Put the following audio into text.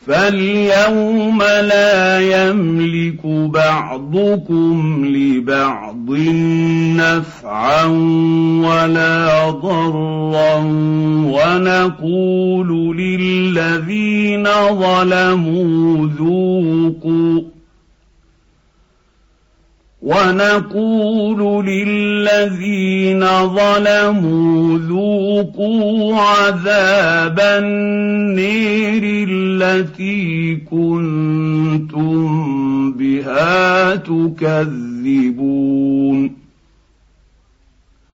فاليوم لا يملك بعضكم لبعض نفعا ولا ضرا ونقول للذين ظلموا ذوقوا عذاب النير التي كنتم بها تكذبون